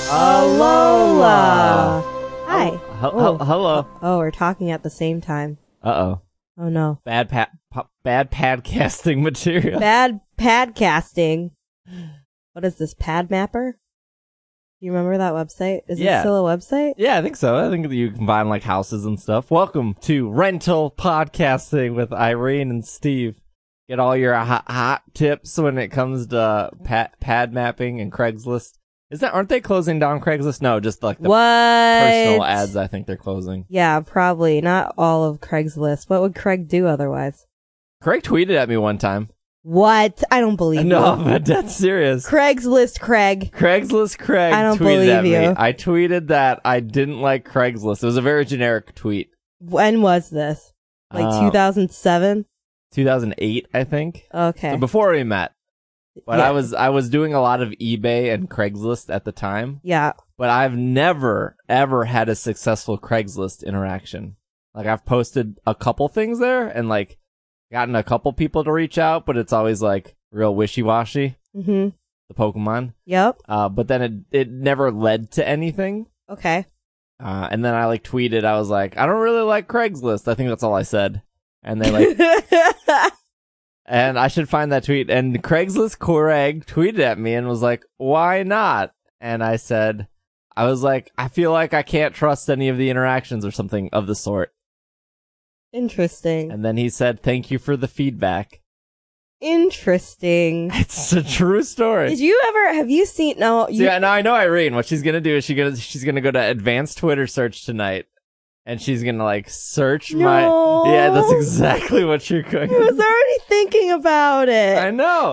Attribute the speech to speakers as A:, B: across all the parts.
A: Alola. Hi.
B: Hello.
A: Oh, we're talking at the same time.
B: Uh-oh.
A: Oh no.
B: Bad podcasting material.
A: Bad padcasting. What is this, Pad Mapper? Do you remember that website? Is it still a website?
B: Yeah, I think so. I think that you can find like houses and stuff. Welcome to Rental Podcasting with Irene and Steve. Get all your hot tips when it comes to pad mapping and Craigslist. Aren't they closing down Craigslist? No, just like the personal ads I think they're closing.
A: Yeah, probably. Not all of Craigslist. What would Craig do otherwise?
B: Craig tweeted at me one time.
A: What? I don't believe you.
B: No, but that's serious.
A: Craigslist Craig.
B: Craigslist Craig
A: I don't
B: tweeted at
A: believe
B: me.
A: you.
B: I tweeted that I didn't like Craigslist. It was a very generic tweet.
A: When was this? Like 2007?
B: 2008, I think.
A: Okay.
B: So before we met. But
A: Yeah.
B: I was doing a lot of eBay and Craigslist at the time.
A: Yeah.
B: But I've never, ever had a successful Craigslist interaction. Like, I've posted a couple things there and, like, gotten a couple people to reach out, but it's always, like, real wishy-washy.
A: Mm-hmm.
B: The Pokemon.
A: Yep.
B: But then it never led to anything.
A: Okay.
B: And then I, like, tweeted, I was like, I don't really like Craigslist. I think that's all I said. And they, like... And I should find that tweet. And Craigslist Craig tweeted at me and was like, why not? And I was like, I feel like I can't trust any of the interactions or something of the sort.
A: Interesting.
B: And then he said, thank you for the feedback.
A: Interesting.
B: It's a true story.
A: Have you seen, no.
B: Yeah, now I know Irene. What she's going to do is she's going to go to advanced Twitter search tonight. And she's going to, like, search my... Yeah, that's exactly what you're going to do.
A: I was already thinking about it.
B: I know.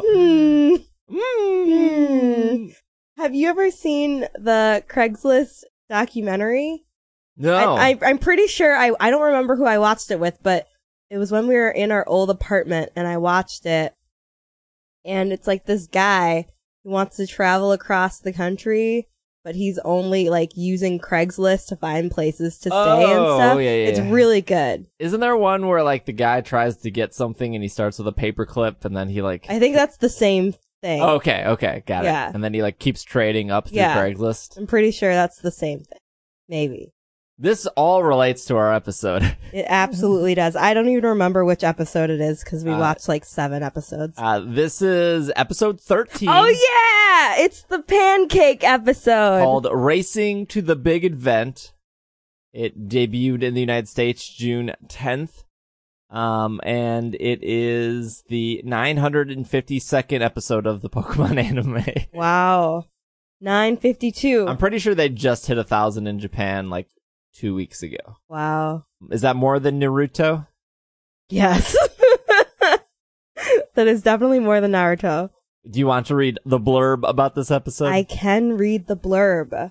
A: Have you ever seen the Craigslist documentary?
B: No.
A: I'm pretty sure, I don't remember who I watched it with, but it was when we were in our old apartment, and I watched it. And it's like this guy who wants to travel across the country, but he's only, like, using Craigslist to find places to stay and stuff.
B: Yeah.
A: It's really good.
B: Isn't there one where, like, the guy tries to get something and he starts with a paperclip and then he, like...
A: I think that's the same thing.
B: Okay, got
A: Yeah.
B: it. And then he, like, keeps trading up through
A: Yeah.
B: Craigslist.
A: I'm pretty sure that's the same thing. Maybe.
B: This all relates to our episode.
A: It absolutely does. I don't even remember which episode it is because we watched like 7 episodes.
B: This is episode 13.
A: Oh yeah! It's the pancake episode.
B: Called Racing to the Big Event. It debuted in the United States June 10th. And it is the 952nd episode of the Pokemon anime.
A: Wow. 952.
B: I'm pretty sure they just hit 1,000 in Japan, like, 2 weeks ago.
A: Wow.
B: Is that more than Naruto?
A: Yes. That is definitely more than Naruto.
B: Do you want to read the blurb about this episode?
A: I can read the blurb.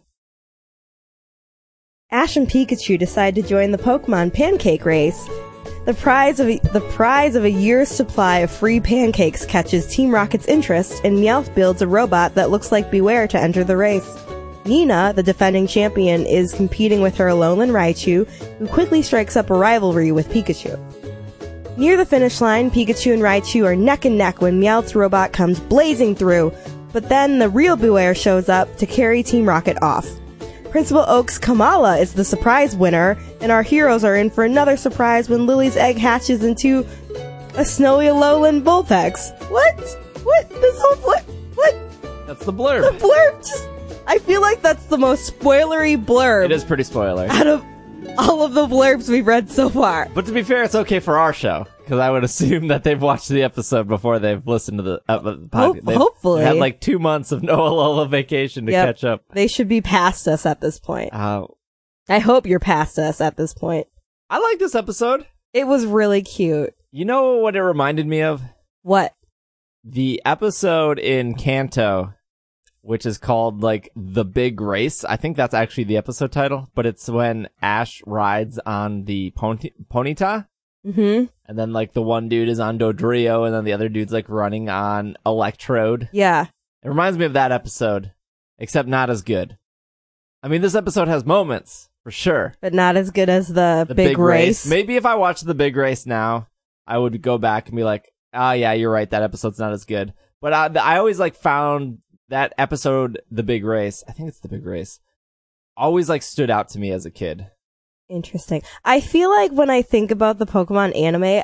A: Ash and Pikachu decide to join the Pokemon Pancake Race. The prize of a year's supply of free pancakes catches Team Rocket's interest, and Meowth builds a robot that looks like Beware to enter the race. Nina, the defending champion, is competing with her Alolan Raichu, who quickly strikes up a rivalry with Pikachu. Near the finish line, Pikachu and Raichu are neck and neck when Meowth's robot comes blazing through, but then the real Beware shows up to carry Team Rocket off. Principal Oak's Kamala is the surprise winner, and our heroes are in for another surprise when Lily's egg hatches into a snowy Alolan Vulpix. What? This whole what?
B: That's the blurb.
A: The blurb just... I feel like that's the most spoilery blurb
B: It is pretty spoiler.
A: out of all of the blurbs we've read so far.
B: But to be fair, it's okay for our show. Because I would assume that they've watched the episode before they've listened to the podcast.
A: Hopefully.
B: They've had like 2 months of no Alola vacation to catch up.
A: They should be past us at this point.
B: I
A: I hope you're past us at this point.
B: like this episode.
A: It was really cute.
B: You know what it reminded me of?
A: What?
B: The episode in Kanto, which is called, like, The Big Race. I think that's actually the episode title, but it's when Ash rides on the Ponyta.
A: Mm-hmm.
B: And then, like, the one dude is on Dodrio, and then the other dude's, like, running on Electrode.
A: Yeah.
B: It reminds me of that episode, except not as good. I mean, this episode has moments, for sure.
A: But not as good as the big race.
B: Maybe if I watched The Big Race now, I would go back and be like, oh, yeah, you're right, that episode's not as good. But I always, like, found that episode, The Big Race, I think it's The Big Race, always like stood out to me as a kid.
A: Interesting. I feel like when I think about the Pokemon anime,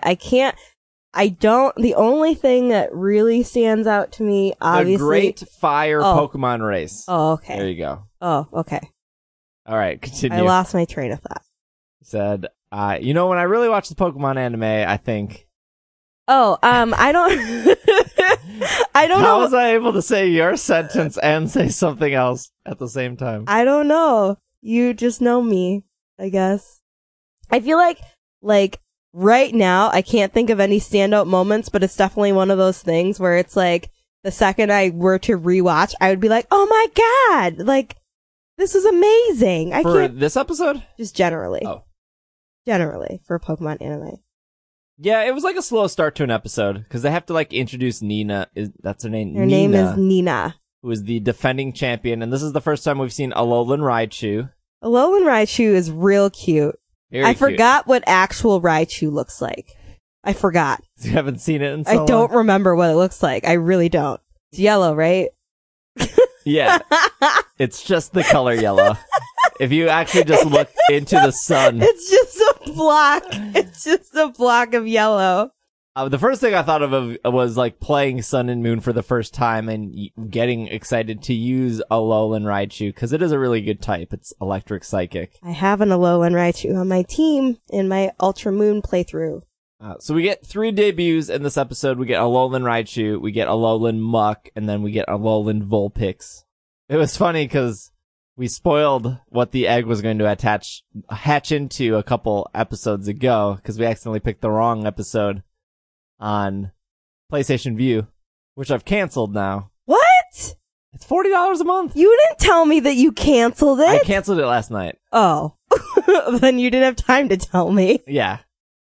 A: the only thing that really stands out to me, obviously.
B: The Great Fire Pokemon Race.
A: Oh, okay.
B: There you go.
A: Oh, okay.
B: All right, continue.
A: I lost my train of thought.
B: Said, when I really watch the Pokemon anime, I think.
A: Oh, I don't. I don't know.
B: How was I able to say your sentence and say something else at the same time?
A: I don't know. You just know me, I guess. I feel like right now, I can't think of any standout moments, but it's definitely one of those things where it's like, the second I were to rewatch, I would be like, oh my god! Like, this is amazing!
B: For this episode?
A: Just generally.
B: Oh.
A: Generally, for Pokemon anime.
B: Yeah, it was like a slow start to an episode, because they have to like introduce Nina. That's her name?
A: Her name is Nina.
B: Who is the defending champion, and this is the first time we've seen Alolan Raichu.
A: Alolan Raichu is real cute. I forgot what actual Raichu looks like. I forgot.
B: You haven't seen it in so long?
A: I don't remember what it looks like. I really don't. It's yellow, right?
B: Yeah. It's just the color yellow. If you actually just look into the sun.
A: It's just a block. It's just a block of yellow.
B: The first thing I thought of was like playing Sun and Moon for the first time and getting excited to use Alolan Raichu because it is a really good type. It's electric psychic.
A: I have an Alolan Raichu on my team in my Ultra Moon playthrough.
B: So we get 3 debuts in this episode. We get Alolan Raichu, we get Alolan Muck, and then we get Alolan Vulpix. It was funny because we spoiled what the egg was going to hatch into a couple episodes ago because we accidentally picked the wrong episode on PlayStation Vue, which I've canceled now.
A: What?
B: It's $40 a month.
A: You didn't tell me that you canceled it.
B: I canceled it last night.
A: Oh. Then you didn't have time to tell me.
B: Yeah.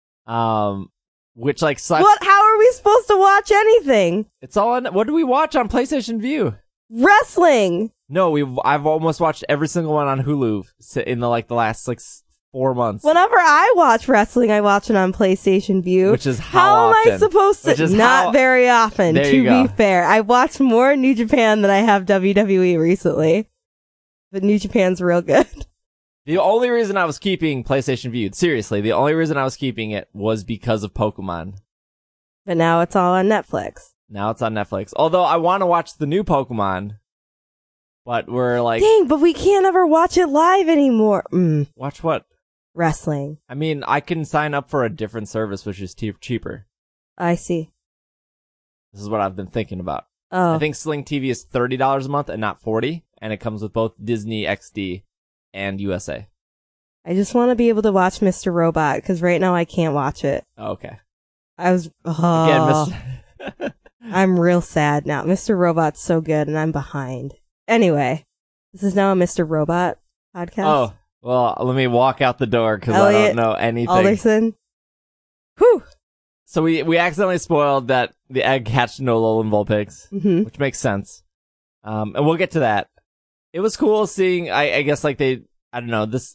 B: Which like sucks.
A: What? How are we supposed to watch anything?
B: It's all on. What do we watch on PlayStation Vue?
A: Wrestling.
B: No, I've almost watched every single one on Hulu in the last 4 months.
A: Whenever I watch wrestling, I watch it on PlayStation Vue.
B: Which is how often?
A: Am I supposed to? Not very often, to be fair. I watched more New Japan than I have WWE recently. But New Japan's real good.
B: The only reason I was keeping PlayStation Vue, seriously, the only reason I was keeping it was because of Pokemon.
A: But now it's all on Netflix.
B: Now it's on Netflix. Although I want to watch the new Pokemon, but we're like...
A: Dang, but we can't ever watch it live anymore.
B: Watch what?
A: Wrestling.
B: I mean, I can sign up for a different service, which is cheaper.
A: I see.
B: This is what I've been thinking about.
A: Oh.
B: I think Sling TV is $30 a month and not $40, and it comes with both Disney XD and USA.
A: I just want to be able to watch Mr. Robot, because right now I can't watch it.
B: Oh, okay.
A: Again, I'm real sad now. Mr. Robot's so good, and I'm behind. Anyway, this is now a Mr. Robot podcast.
B: Oh, well, let me walk out the door, because I don't know anything.
A: Alderson. Whew.
B: So we accidentally spoiled that the egg hatched into Alolan Vulpix, which makes sense. And we'll get to that. It was cool seeing, I guess, like I don't know, this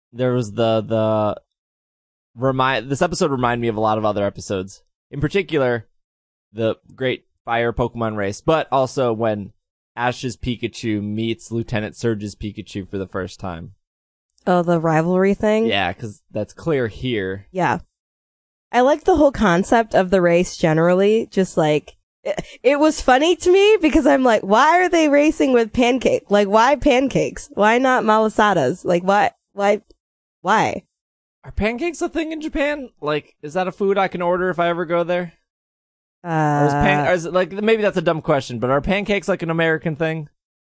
B: episode reminded me of a lot of other episodes. In particular, the Great Fire Pokemon Race, but also when Ash's Pikachu meets Lieutenant Surge's Pikachu for the first time.
A: Oh, the rivalry thing?
B: Yeah, because that's clear here.
A: Yeah. I like the whole concept of the race generally, just like, it was funny to me because I'm like, why are they racing with pancake? Like, why pancakes? Why not malasadas? Like, why?
B: Are pancakes a thing in Japan? Like, is that a food I can order if I ever go there? Or is it like, maybe that's a dumb question, but are pancakes like an American thing?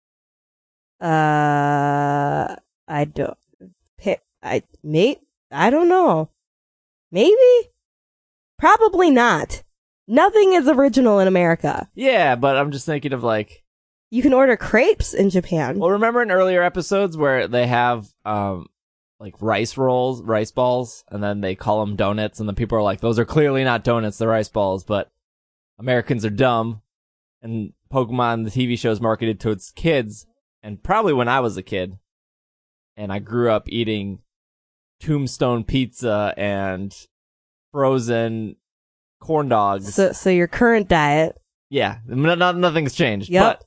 A: I don't know. Maybe? Probably not. Nothing is original in America.
B: Yeah, but I'm just thinking of like...
A: You can order crepes in Japan.
B: Well, remember in earlier episodes where they have, like rice balls, and then they call them donuts, and then people are like, those are clearly not donuts, they're rice balls, but Americans are dumb, and Pokemon, the TV show, is marketed towards kids, and probably when I was a kid, and I grew up eating Tombstone pizza and frozen corn dogs.
A: So your current diet.
B: Yeah, nothing's changed.
A: Yep.
B: But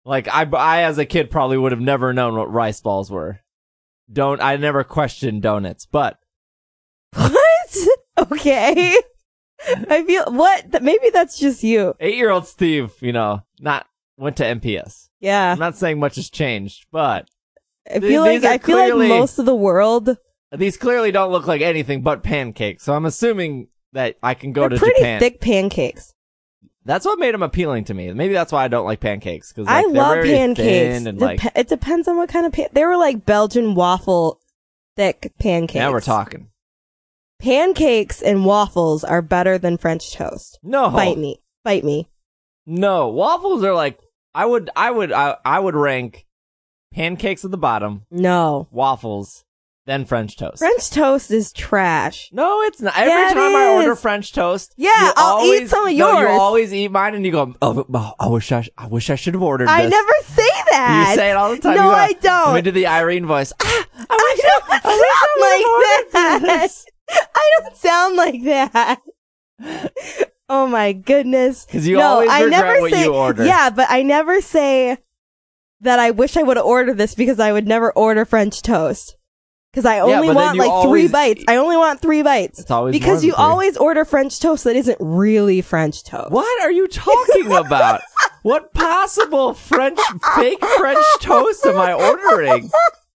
B: Like, I as a kid probably would have never known what rice balls were. I never questioned donuts, but.
A: What? Okay. I feel, what? Maybe that's just you.
B: 8-year-old Steve, went to MPS.
A: Yeah.
B: I'm not saying much has changed, but.
A: I feel like most of the world.
B: These clearly don't look like anything but pancakes, so I'm assuming that I can go to
A: They're pretty
B: Japan.
A: thick pancakes.
B: That's what made them appealing to me. Maybe that's why I don't like pancakes. Cause,
A: I love
B: very
A: pancakes.
B: thin and,
A: It depends on what kind of they were like Belgian waffle thick pancakes.
B: Now we're talking.
A: Pancakes and waffles are better than French toast.
B: No.
A: Bite me.
B: No. Waffles are like, I would rank pancakes at the bottom.
A: No.
B: Waffles. Then French toast.
A: French toast is trash.
B: No, it's not. Every time I order French toast,
A: I'll eat some of yours.
B: No, you always eat mine, and you go, "Oh, I wish I should have ordered this."
A: I never say that.
B: You say it all the time.
A: No, I don't.
B: I do the Irene voice.
A: I don't sound like that. I don't sound like that. Oh my goodness!
B: Because you always regret what you order.
A: Yeah, but I never say that I wish I would have ordered this because I would never order French toast. Because I only want like 3 bites. I only want 3 bites.
B: It's always
A: because you
B: 3.
A: always order French toast that isn't really French toast.
B: What are you talking about? What possible fake French toast am I ordering?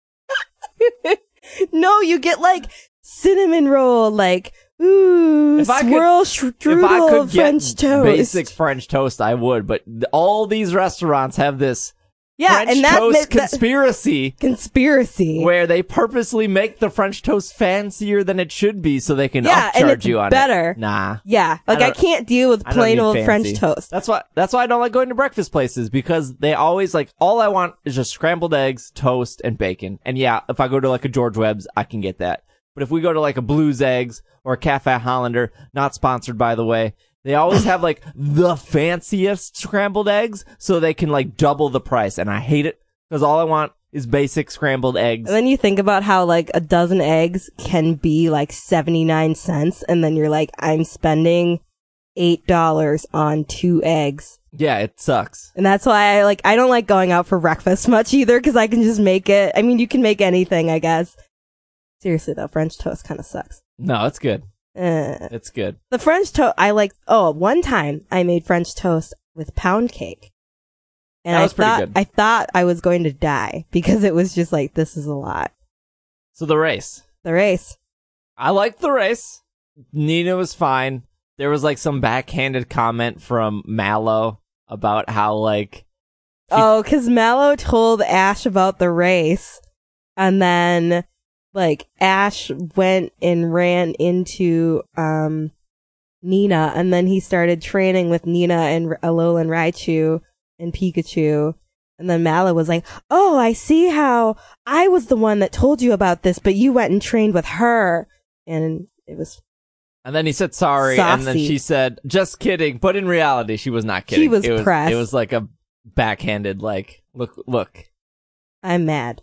A: No, you get like cinnamon roll, like swirl strudel French toast.
B: Basic French toast, I would. But all these restaurants have this. French
A: and
B: toast conspiracy where they purposely make the French toast fancier than it should be so they can upcharge you on
A: better.
B: it. Nah.
A: Yeah, like I can't deal with plain old French toast.
B: That's why I don't like going to breakfast places because they always like all I want is just scrambled eggs, toast, and bacon. And yeah, if I go to like a George Webb's, I can get that. But if we go to like a Blues Eggs or a Cafe Hollander, not sponsored by the way, they always have like the fanciest scrambled eggs so they can like double the price. And I hate it because all I want is basic scrambled eggs.
A: And then you think about how like a dozen eggs can be like 79 cents. And then you're like, I'm spending $8 on 2 eggs.
B: Yeah, it sucks.
A: And that's why I don't like going out for breakfast much either because I can just make it. I mean, you can make anything, I guess. Seriously though, French toast kind of sucks.
B: No, it's good. It's good.
A: The French toast, one time I made French toast with pound cake. And
B: that was pretty good.
A: I thought I was going to die because it was just like, this is a lot.
B: So the race.
A: I
B: liked the race. Nina was fine. There was like some backhanded comment from Mallow about how like...
A: because Mallow told Ash about the race and then... like Ash went and ran into Nina, and then he started training with Nina and Alolan Raichu and Pikachu, and then Mallow was like, "Oh, I see how I was the one that told you about this, but you went and trained with her," and it was.
B: And then he said sorry, saucy. And then she said, "Just kidding," but in reality, she was not kidding.
A: She was pressed.
B: It was like a backhanded, like, look.
A: I'm mad.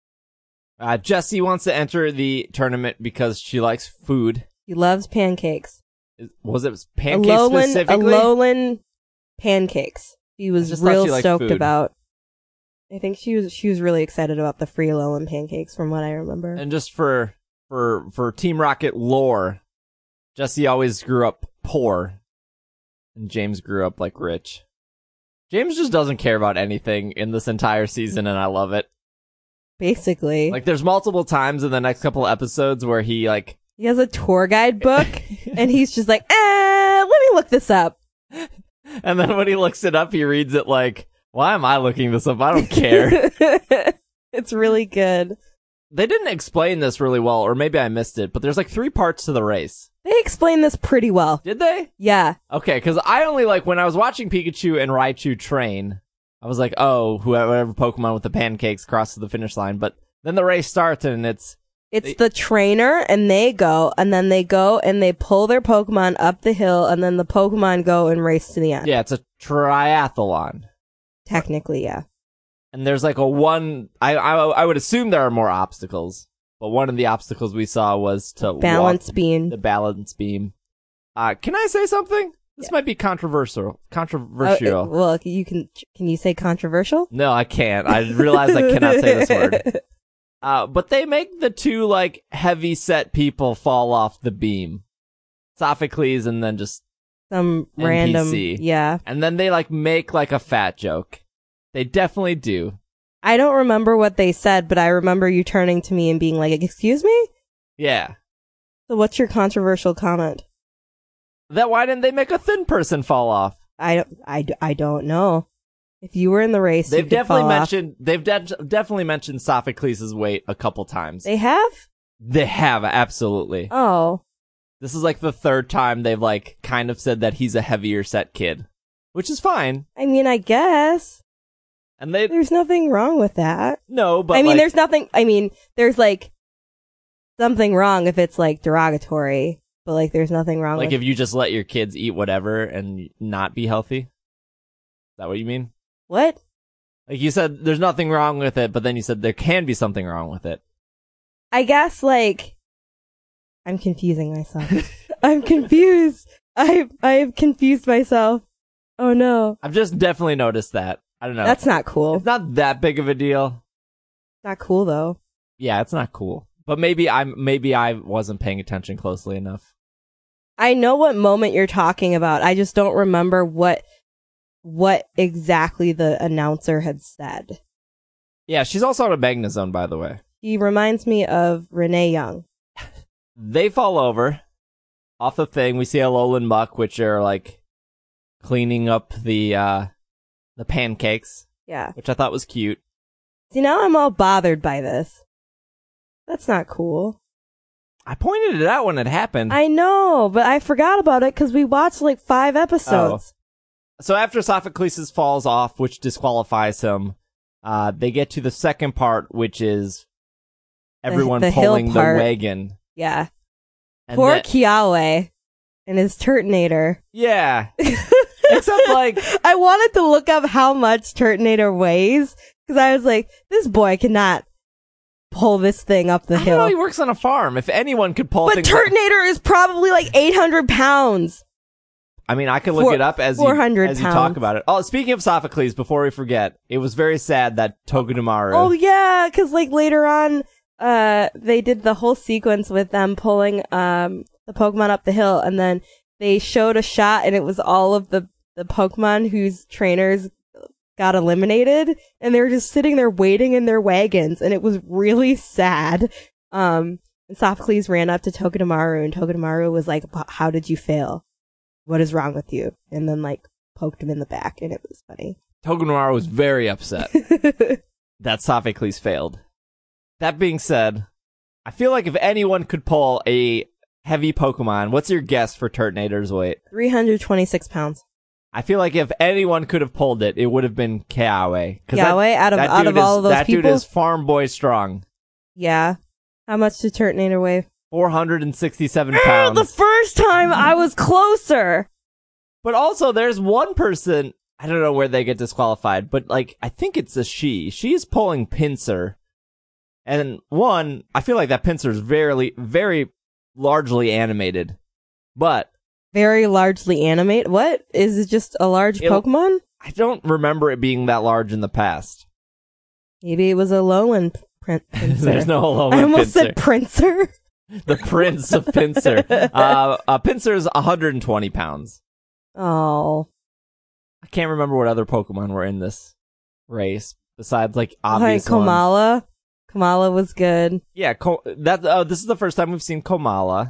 B: Jessie wants to enter the tournament because she likes food.
A: She loves pancakes.
B: Was it pancakes specifically?
A: Alolan pancakes. She was just real stoked about. I think she was really excited about the free Alolan pancakes from what I remember.
B: And just for Team Rocket lore, Jessie always grew up poor, and James grew up like rich. James just doesn't care about anything in this entire season, and I love it.
A: Basically.
B: Like, there's multiple times in the next couple episodes where he
A: has a tour guide book, and he's just like, let me look this up.
B: And then when he looks it up, he reads it like, why am I looking this up? I don't care.
A: It's really good.
B: They didn't explain this really well, or maybe I missed it, but there's like 3 parts to the race.
A: They explained this pretty well.
B: Did they?
A: Yeah.
B: Okay, because I only when I was watching Pikachu and Raichu train, I was like, oh, whoever Pokemon with the pancakes crosses the finish line. But then the race starts and it's
A: the trainer and they go and they pull their Pokemon up the hill and then the Pokemon go and race to the end.
B: Yeah, it's a triathlon.
A: Technically, yeah.
B: And there's like I would assume there are more obstacles, but one of the obstacles we saw was to
A: balance beam.
B: The balance beam. Can I say something? This might be controversial.
A: Well, can you say controversial?
B: No, I can't. I realize I cannot say this word. But they make the two, like, heavy-set people fall off the beam. Sophocles and then just
A: some
B: NPC.
A: Random, yeah.
B: And then they, like, make, like, a fat joke. They definitely do.
A: I don't remember what they said, but I remember you turning to me and being like, excuse me?
B: Yeah.
A: So what's your controversial comment?
B: That why didn't they make a thin person fall off?
A: I don't know. If you were in the race,
B: They've
A: you could
B: definitely
A: fall off.
B: definitely mentioned Sophocles' weight a couple times.
A: They have?
B: They have, absolutely.
A: Oh.
B: This is like the third time they've like kind of said that he's a heavier set kid, which is fine.
A: I mean, I guess.
B: And
A: there's nothing wrong with that.
B: No, but
A: I mean,
B: like,
A: there's like something wrong if it's like derogatory, but like there's nothing wrong
B: like
A: with
B: if you just let your kids eat whatever and not be healthy. Is that what you mean?
A: What?
B: Like you said, there's nothing wrong with it, but then you said there can be something wrong with it.
A: I guess like I'm confusing myself. I'm confused. I've confused myself. Oh no.
B: I've just definitely noticed that. I don't know.
A: That's not cool.
B: It's not that big of a deal.
A: Not cool though.
B: Yeah, it's not cool. But maybe I wasn't paying attention closely enough.
A: I know what moment you're talking about. I just don't remember what exactly the announcer had said.
B: Yeah, she's also on a Magnezone, by the way.
A: He reminds me of Renee Young.
B: They fall over off the thing. We see Alolan Muck, which are like cleaning up the pancakes.
A: Yeah.
B: Which I thought was cute.
A: See, now I'm all bothered by this. That's not cool.
B: I pointed it out when it happened.
A: I know, but I forgot about it because we watched like 5 episodes.
B: Oh. So after Sophocles falls off, which disqualifies him, they get to the second part, which is everyone
A: the
B: pulling
A: hill
B: the
A: part.
B: wagon.
A: Yeah.
B: And
A: Poor
B: that-
A: Kiawe and his Turtonator.
B: Yeah. Except like
A: I wanted to look up how much Turtonator weighs because I was like, this boy cannot pull this thing up the
B: I
A: hill.
B: don't know, he works on a farm. If anyone could pull
A: But
B: things
A: Turtonator is probably like 800 pounds.
B: I mean, I can look it up as you
A: 400
B: talk
A: pounds.
B: about it. Oh, speaking of Sophocles, before we forget, it was very sad that Togedemaru.
A: Oh yeah, because like later on, they did the whole sequence with them pulling the Pokemon up the hill, and then they showed a shot, and it was all of the Pokemon whose trainers got eliminated, and they were just sitting there waiting in their wagons, and it was really sad. And Sophocles ran up to Togedemaru, and Togedemaru was like, "How did you fail? What is wrong with you?" And then like poked him in the back, and it was funny.
B: Togedemaru was very upset that Sophocles failed. That being said, I feel like if anyone could pull a heavy Pokemon, what's your guess for Turtonator's weight?
A: 326 pounds.
B: I feel like if anyone could have pulled it, it would have been Kiawe.
A: Kiawe, out of all of those
B: that
A: people?
B: dude is farm boy strong.
A: Yeah. How much did Turtonator weigh?
B: 467 pounds.
A: The first time I was closer.
B: But also, there's one person, I don't know where they get disqualified, but like, I think it's a she. She's pulling Pinsir. And one, I feel like that Pinsir is very, very largely animated. But
A: Very largely animated. What? Is it just a large Pokemon?
B: I don't remember it being that large in the past.
A: Maybe it was a Alolan Pinsir.
B: There's no Alolan
A: I almost
B: Pinsir.
A: said Princer.
B: The Prince of Pinsir. Pinsir's 120 pounds.
A: Oh.
B: I can't remember what other Pokemon were in this race besides like
A: Like
B: obvious ones.
A: Komala. Komala was good.
B: Yeah, this is the first time we've seen Komala.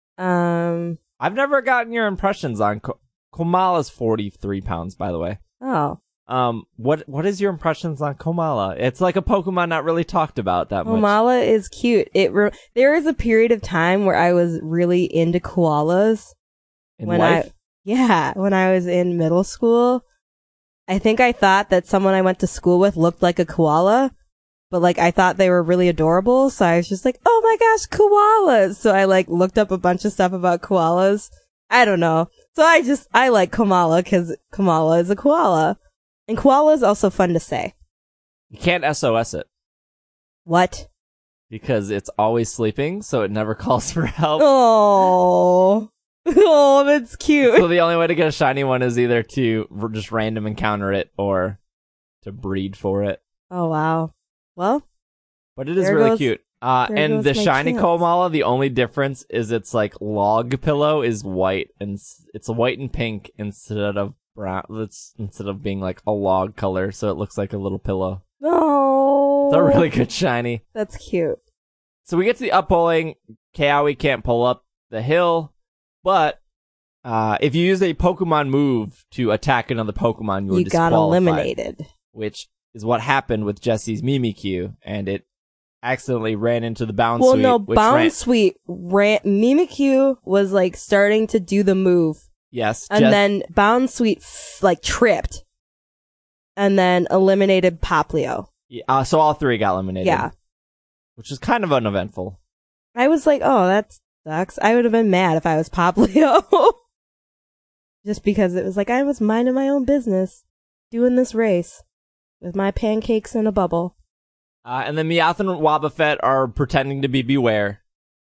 B: I've never gotten your impressions on Komala's 43 pounds, by the way.
A: Oh.
B: What is your impressions on Komala? It's like a Pokemon not really talked about that much.
A: Komala is cute. There is a period of time where I was really into koalas.
B: In
A: when
B: life?
A: when I was in middle school. I think I thought that someone I went to school with looked like a koala, but like I thought they were really adorable, so I was just like, oh my gosh, koalas! So I like looked up a bunch of stuff about koalas. I don't know. So I like Komala because Komala is a koala. And koala is also fun to say.
B: You can't SOS it.
A: What?
B: Because it's always sleeping, so it never calls for help.
A: Oh. Oh, that's cute.
B: So the only way to get a shiny one is either to just random encounter it or to breed for it.
A: Oh, wow. Well,
B: But it is
A: there
B: really
A: goes-
B: cute.
A: there
B: And
A: goes
B: the
A: my
B: shiny
A: chance.
B: Komala, the only difference is its like log pillow is white, and it's white and pink instead of brown. Instead of being like a log color, so it looks like a little pillow.
A: Oh.
B: It's a really good shiny.
A: That's cute.
B: So we get to the up-pulling. Kiawe can't pull up the hill, but if you use a Pokemon move to attack another Pokemon, you're
A: You got
B: disqualified,
A: eliminated.
B: which is what happened with Jesse's Mimikyu, and it accidentally ran into the Bound
A: Well,
B: Suite.
A: no,
B: which
A: Bound Suite Mimikyu was like starting to do the move,
B: Yes,
A: and then Bound Suite like tripped, and then eliminated Poplio.
B: so all three got eliminated.
A: Yeah.
B: Which is kind of uneventful.
A: I was like, oh, that sucks. I would have been mad if I was Poplio. Just because it was like, I was minding my own business, doing this race with my pancakes in a bubble.
B: And then Meowth and Wobbuffet are pretending to be Beware.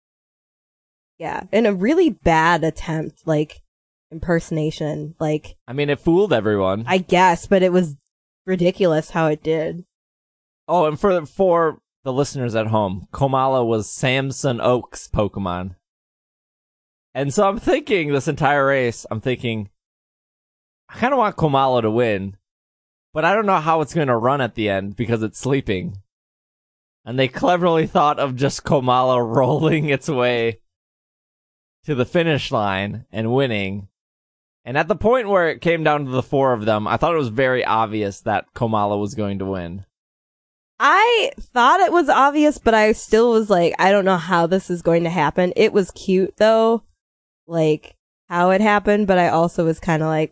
A: Yeah. And a really bad attempt, like, impersonation. Like,
B: I mean, it fooled everyone.
A: I guess, but it was ridiculous how it did.
B: Oh, and for the listeners at home, Komala was Samson Oak's Pokemon. And so I'm thinking this entire race, I kind of want Komala to win, but I don't know how it's going to run at the end because it's sleeping. And they cleverly thought of just Komala rolling its way to the finish line and winning. And at the point where it came down to the four of them, I thought it was very obvious that Komala was going to win.
A: I thought it was obvious, but I still was like, I don't know how this is going to happen. It was cute though, like how it happened, but I also was kind of like,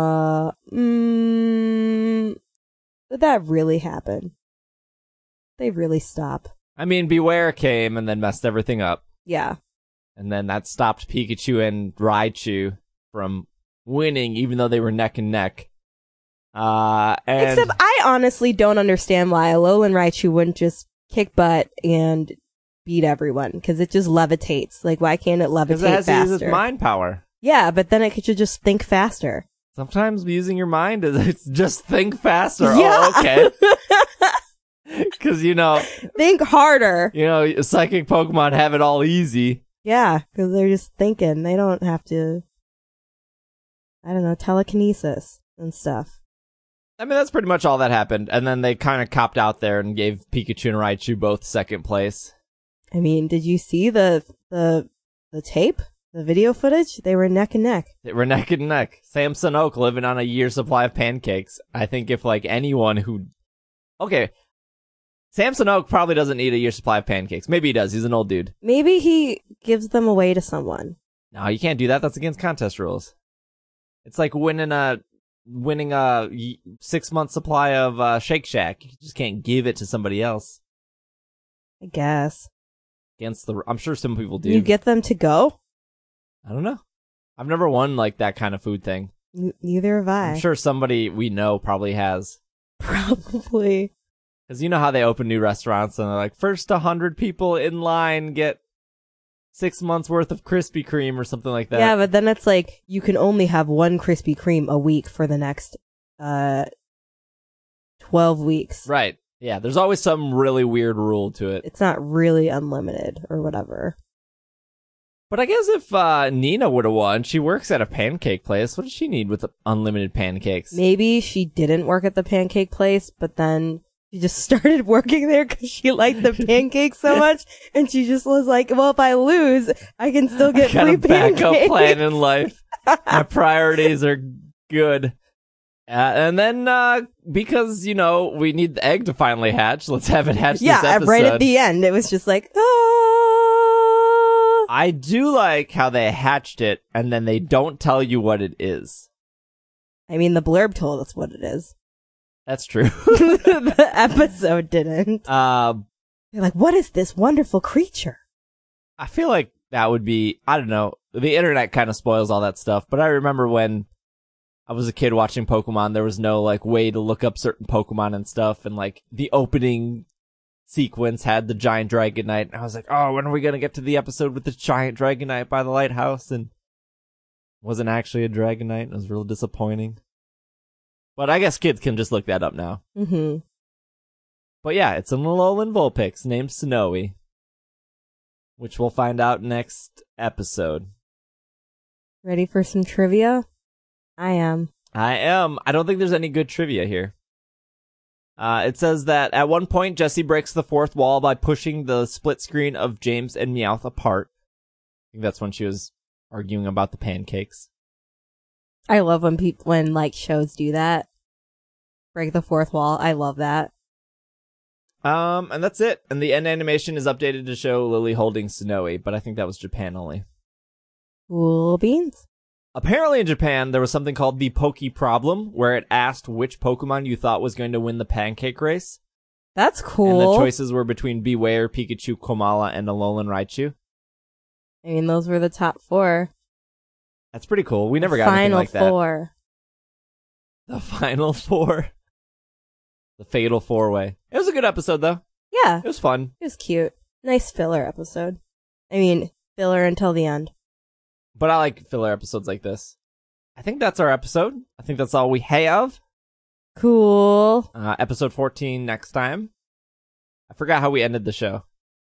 A: did that really happen? They really stop.
B: I mean, Beware came and then messed everything up.
A: Yeah.
B: And then that stopped Pikachu and Raichu from winning, even though they were neck and neck. And
A: Except I honestly don't understand why Alolan Raichu wouldn't just kick butt and beat everyone, because it just levitates. Like, why can't it levitate
B: because it has to use its
A: faster?
B: mind power.
A: Yeah, but then it could just think faster.
B: Sometimes using your mind is it's just think faster.
A: Yeah.
B: Oh, okay. Because
A: Think harder.
B: psychic Pokemon have it all easy.
A: Yeah, because they're just thinking. They don't have to, I don't know, telekinesis and stuff.
B: I mean, that's pretty much all that happened. And then they kind of copped out there and gave Pikachu and Raichu both second place.
A: I mean, did you see the tape? The video footage? They were neck and neck.
B: They were neck and neck. Samson Oak living on a year's supply of pancakes. I think if anyone who... Okay, Samson Oak probably doesn't need a year's supply of pancakes. Maybe he does. He's an old dude.
A: Maybe he gives them away to someone.
B: No, you can't do that. That's against contest rules. It's like winning a 6-month supply of Shake Shack. You just can't give it to somebody else.
A: I guess.
B: I'm sure some people do.
A: You get them to go?
B: I don't know. I've never won like that kind of food thing.
A: Neither have I.
B: I'm sure somebody we know probably has.
A: Probably.
B: Because you know how they open new restaurants and they're like, first 100 people in line get 6 months worth of Krispy Kreme or something like that.
A: Yeah, but then it's like, you can only have one Krispy Kreme a week for the next 12 weeks.
B: Right. Yeah, there's always some really weird rule to it.
A: It's not really unlimited or whatever.
B: But I guess if Nina would have won, she works at a pancake place. What does she need with unlimited pancakes?
A: Maybe she didn't work at the pancake place, but then she just started working there because she liked the pancakes so much, and she just was like, well, if I lose, I can still get
B: I got
A: free
B: a backup
A: pancakes.
B: plan in life. My priorities are good. And then, because, we need the egg to finally hatch, let's have it hatch this episode.
A: Right at the end, it was just like,
B: I do like how they hatched it, and then they don't tell you what it is.
A: I mean, the blurb told us what it is.
B: That's true.
A: The episode didn't.
B: They're
A: like, what is this wonderful creature?
B: I feel like that would be, I don't know, the internet kind of spoils all that stuff, but I remember when I was a kid watching Pokemon, there was no, way to look up certain Pokemon and stuff, and, the opening sequence had the giant Dragonite, and I was like, oh, when are we gonna get to the episode with the giant Dragonite by the lighthouse? And wasn't actually a Dragonite. It was real disappointing. But I guess kids can just look that up now.
A: Mm-hmm.
B: But yeah, it's an Alolan Vulpix named Snowy, which we'll find out next episode.
A: Ready for some trivia? I am.
B: I am. I don't think there's any good trivia here. It says that at one point, Jessie breaks the fourth wall by pushing the split screen of James and Meowth apart. I think that's when she was arguing about the pancakes.
A: I love when like shows do that. Break the fourth wall. I love that.
B: And that's it. And the end animation is updated to show Lily holding Snowy, but I think that was Japan only.
A: Cool beans.
B: Apparently in Japan, there was something called the Poke Problem, where it asked which Pokemon you thought was going to win the pancake race.
A: That's cool.
B: And the choices were between Bewear, Pikachu, Komala, and Alolan Raichu.
A: I mean, those were the top 4.
B: That's pretty cool. We never got anything like that.
A: Final 4.
B: The Final 4. The Fatal 4-Way. It was a good episode, though.
A: Yeah.
B: It was fun.
A: It was cute. Nice filler episode. I mean, filler until the end.
B: But I like filler episodes like this. I think that's our episode. I think that's all we have.
A: Cool.
B: Episode 14 next time. I forgot how we ended the show.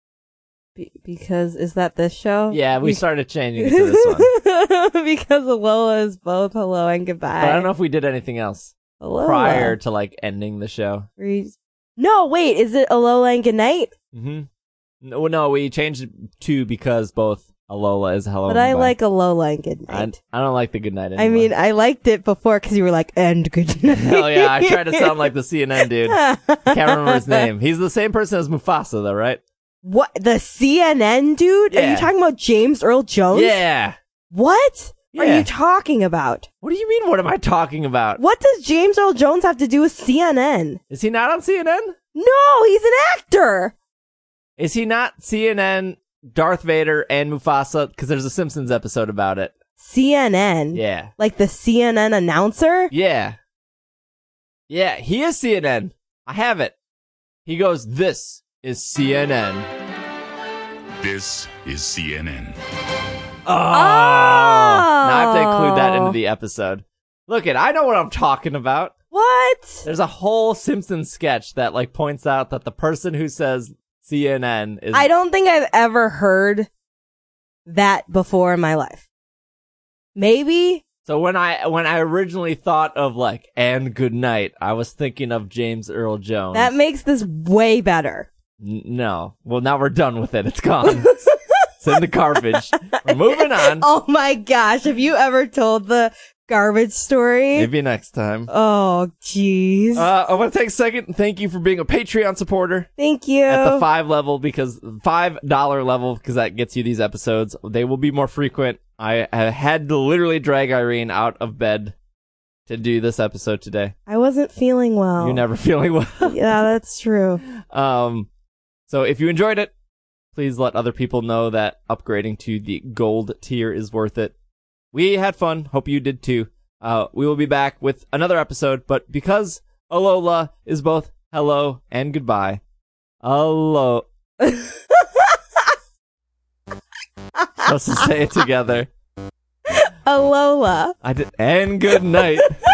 A: Because, is that this show?
B: Yeah, we started changing it to this one.
A: Because Alola is both hello and goodbye.
B: But I don't know if we did anything else
A: Alola.
B: prior to, like, ending the show.
A: No, wait, is it Alola and goodnight?
B: Mm-hmm. No, we changed it to because both Alola is hello
A: But
B: and
A: I
B: goodbye.
A: like Alola and goodnight.
B: I don't like the goodnight anymore.
A: I mean, I liked it before because you were like, and goodnight.
B: Hell yeah, I tried to sound like the CNN dude. I can't remember his name. He's the same person as Mufasa, though, right?
A: What? The CNN dude? Are
B: Yeah.
A: you talking about James Earl Jones?
B: Yeah.
A: What are
B: Yeah.
A: you talking about?
B: What do you mean, what am I talking about?
A: What does James Earl Jones have to do with CNN?
B: Is he not on CNN?
A: No, he's an actor.
B: Is he not CNN, Darth Vader, and Mufasa? Because there's a Simpsons episode about it.
A: CNN?
B: Yeah.
A: Like the CNN announcer?
B: Yeah. Yeah, he is CNN. I have it. He goes, "This is CNN."
C: This is CNN.
B: Oh! Now I have to include that into the episode. Look I know what I'm talking about.
A: What?
B: There's a whole Simpsons sketch that like points out that the person who says CNN is...
A: I don't think I've ever heard that before in my life. Maybe?
B: So when I originally thought of like, and good night, I was thinking of James Earl Jones.
A: That makes this way better.
B: No. Well, now we're done with it. It's gone. It's in the garbage. We're moving on.
A: Oh my gosh, have you ever told the garbage story?
B: Maybe next time.
A: Oh, jeez.
B: I want to take a second and thank you for being a Patreon supporter
A: Thank you.
B: at the $5 level because $5 level because that gets you these episodes. They will be more frequent. I had to literally drag Irene out of bed to do this episode today.
A: I wasn't feeling well.
B: You're never feeling well.
A: Yeah, that's true.
B: So if you enjoyed it, please let other people know that upgrading to the gold tier is worth it. We had fun. Hope you did too. We will be back with another episode, but because Alola is both hello and goodbye, Alo. Supposed to say it together.
A: Alola.
B: I did, and good night.